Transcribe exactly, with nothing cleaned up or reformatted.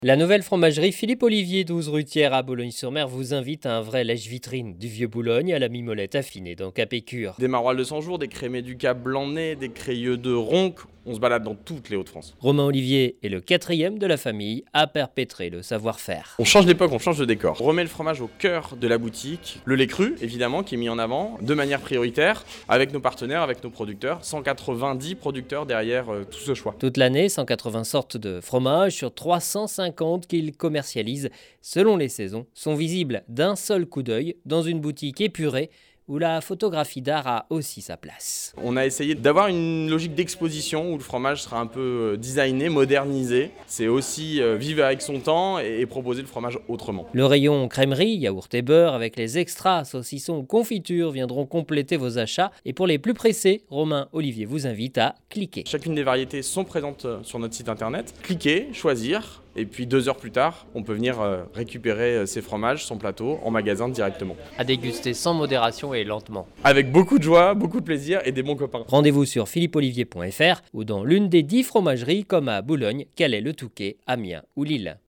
La nouvelle fromagerie Philippe Olivier, douze rue Thiers à Boulogne-sur-Mer, vous invite à un vrai lèche-vitrine du vieux Boulogne à la mimolette affinée dans Cap-Écure. Des maroilles de cent jours, des crémés du Cap Blanc-de-Nez, des crayeux de Ronc, on se balade dans toutes les Hauts-de-France. Romain Olivier est le quatrième de la famille à perpétrer le savoir-faire. On change d'époque, on change de décor. On remet le fromage au cœur de la boutique. Le lait cru, évidemment, qui est mis en avant de manière prioritaire, avec nos partenaires, avec nos producteurs. cent quatre-vingt-dix producteurs derrière euh, tout ce choix. Toute l'année, cent quatre-vingts sortes de fromage sur trois cent cinquante qu'ils commercialisent selon les saisons sont visibles d'un seul coup d'œil dans une boutique épurée où la photographie d'art a aussi sa place. On a essayé d'avoir une logique d'exposition où le fromage sera un peu designé, modernisé. C'est aussi vivre avec son temps et proposer le fromage autrement. Le rayon crèmerie, yaourt et beurre avec les extras, saucissons ou confitures viendront compléter vos achats. Et pour les plus pressés, Romain Olivier vous invite à cliquer. Chacune des variétés sont présentes sur notre site internet. Cliquez, choisir. Et puis deux heures plus tard, on peut venir récupérer ses fromages, son plateau, en magasin directement. À déguster sans modération et lentement. Avec beaucoup de joie, beaucoup de plaisir et des bons copains. Rendez-vous sur philippe olivier point f r ou dans l'une des dix fromageries comme à Boulogne, Calais, Le Touquet, Amiens ou Lille.